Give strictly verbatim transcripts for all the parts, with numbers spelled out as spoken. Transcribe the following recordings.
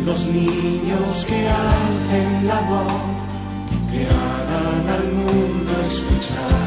los niños que alcen la voz, que hagan al mundo escuchar,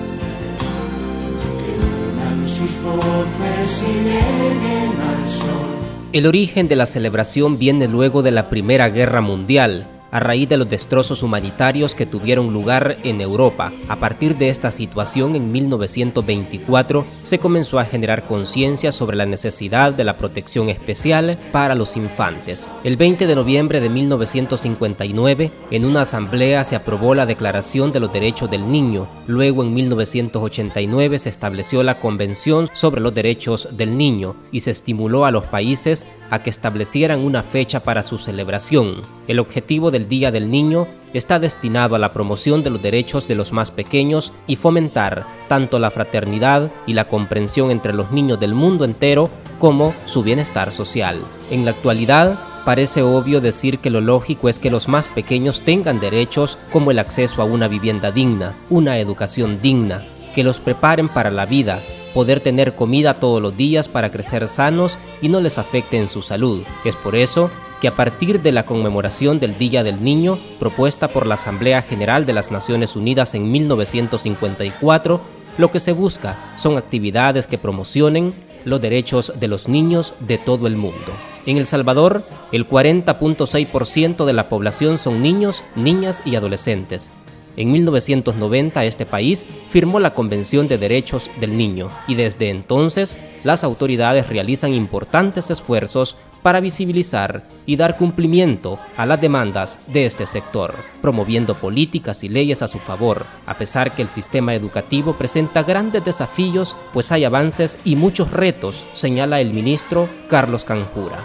que unan sus voces y lleguen al sol. El origen de la celebración viene luego de la Primera Guerra Mundial, a raíz de los destrozos humanitarios que tuvieron lugar en Europa. A partir de esta situación, en mil novecientos veinticuatro, se comenzó a generar conciencia sobre la necesidad de la protección especial para los infantes. El veinte de noviembre de mil novecientos cincuenta y nueve, en una asamblea se aprobó la Declaración de los Derechos del Niño. Luego, en mil novecientos ochenta y nueve, se estableció la Convención sobre los Derechos del Niño y se estimuló a los países a que establecieran una fecha para su celebración. El objetivo del Día del Niño está destinado a la promoción de los derechos de los más pequeños y fomentar tanto la fraternidad y la comprensión entre los niños del mundo entero como su bienestar social. En la actualidad, parece obvio decir que lo lógico es que los más pequeños tengan derechos como el acceso a una vivienda digna, una educación digna, que los preparen para la vida, poder tener comida todos los días para crecer sanos y no les afecte en su salud. Es por eso que a partir de la conmemoración del Día del Niño, propuesta por la Asamblea General de las Naciones Unidas en mil novecientos cincuenta y cuatro, lo que se busca son actividades que promocionen los derechos de los niños de todo el mundo. En El Salvador, el cuarenta punto seis por ciento de la población son niños, niñas y adolescentes. En mil novecientos noventa este país firmó la Convención de Derechos del Niño y desde entonces las autoridades realizan importantes esfuerzos para visibilizar y dar cumplimiento a las demandas de este sector, promoviendo políticas y leyes a su favor, a pesar que el sistema educativo presenta grandes desafíos, pues hay avances y muchos retos, señala el ministro Carlos Canjura.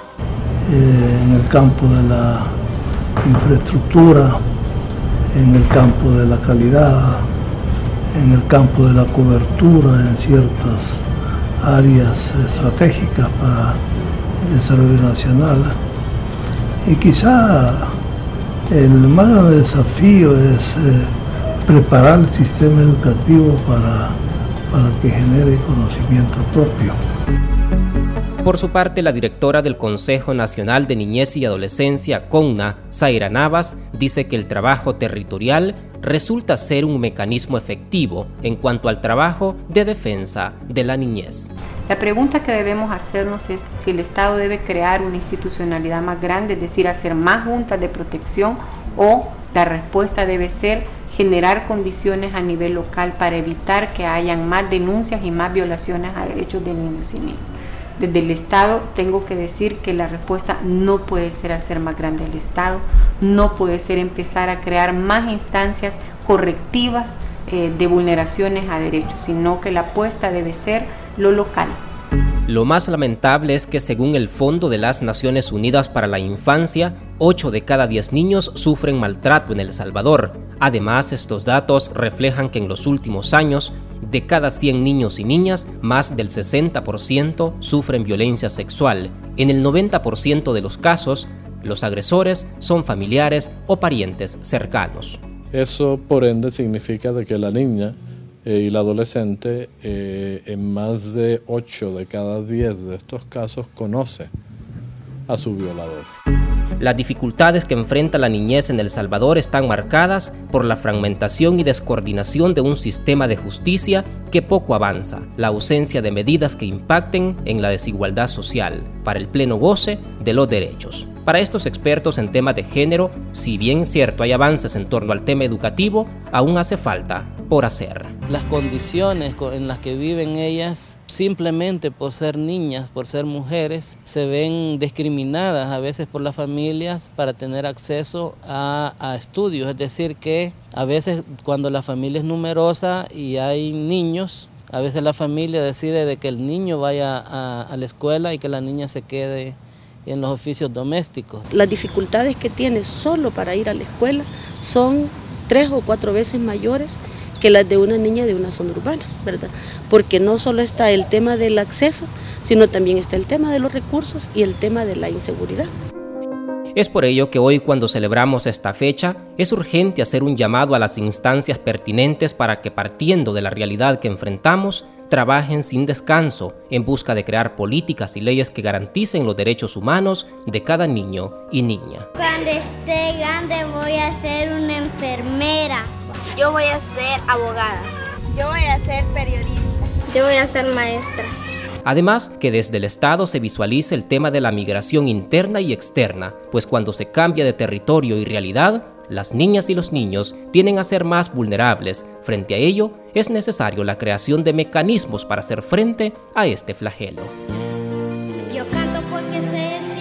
Eh, en el campo de la infraestructura, en el campo de la calidad, en el campo de la cobertura en ciertas áreas estratégicas para el desarrollo nacional. Y quizá el más grande desafío es eh, preparar el sistema educativo para, para que genere conocimiento propio. Por su parte, la directora del Consejo Nacional de Niñez y Adolescencia, CONNA, Zaira Navas, dice que el trabajo territorial resulta ser un mecanismo efectivo en cuanto al trabajo de defensa de la niñez. La pregunta que debemos hacernos es si el Estado debe crear una institucionalidad más grande, es decir, hacer más juntas de protección, o la respuesta debe ser generar condiciones a nivel local para evitar que hayan más denuncias y más violaciones a derechos de niños y niñas. Desde el Estado tengo que decir que la respuesta no puede ser hacer más grande el Estado, no puede ser empezar a crear más instancias correctivas eh, de vulneraciones a derechos, sino que la apuesta debe ser lo local. Lo más lamentable es que según el Fondo de las Naciones Unidas para la Infancia, ocho de cada diez niños sufren maltrato en El Salvador. Además, estos datos reflejan que en los últimos años, de cada cien niños y niñas, más del sesenta por ciento sufren violencia sexual. En el noventa por ciento de los casos, los agresores son familiares o parientes cercanos. Eso, por ende, significa de que la niña eh, y la adolescente, eh, en más de ocho de cada diez de estos casos, conoce a su violador. Las dificultades que enfrenta la niñez en El Salvador están marcadas por la fragmentación y descoordinación de un sistema de justicia que poco avanza, la ausencia de medidas que impacten en la desigualdad social, para el pleno goce de los derechos. Para estos expertos en temas de género, si bien cierto hay avances en torno al tema educativo, aún hace falta por hacer. Las condiciones en las que viven ellas, simplemente por ser niñas, por ser mujeres, se ven discriminadas a veces por las familias para tener acceso a, a estudios. Es decir, que a veces cuando la familia es numerosa y hay niños, a veces la familia decide de que el niño vaya a, a la escuela y que la niña se quede en los oficios domésticos. Las dificultades que tiene solo para ir a la escuela son tres o cuatro veces mayores que las de una niña de una zona urbana, ¿verdad? Porque no solo está el tema del acceso, sino también está el tema de los recursos y el tema de la inseguridad. Es por ello que hoy, cuando celebramos esta fecha, es urgente hacer un llamado a las instancias pertinentes para que, partiendo de la realidad que enfrentamos, trabajen sin descanso en busca de crear políticas y leyes que garanticen los derechos humanos de cada niño y niña. Cuando esté grande voy a ser una enfermera. Yo voy a ser abogada. Yo voy a ser periodista. Yo voy a ser maestra. Además, que desde el Estado se visualice el tema de la migración interna y externa, pues cuando se cambia de territorio y realidad, las niñas y los niños tienden a ser más vulnerables. Frente a ello, es necesario la creación de mecanismos para hacer frente a este flagelo. Yo canto porque sé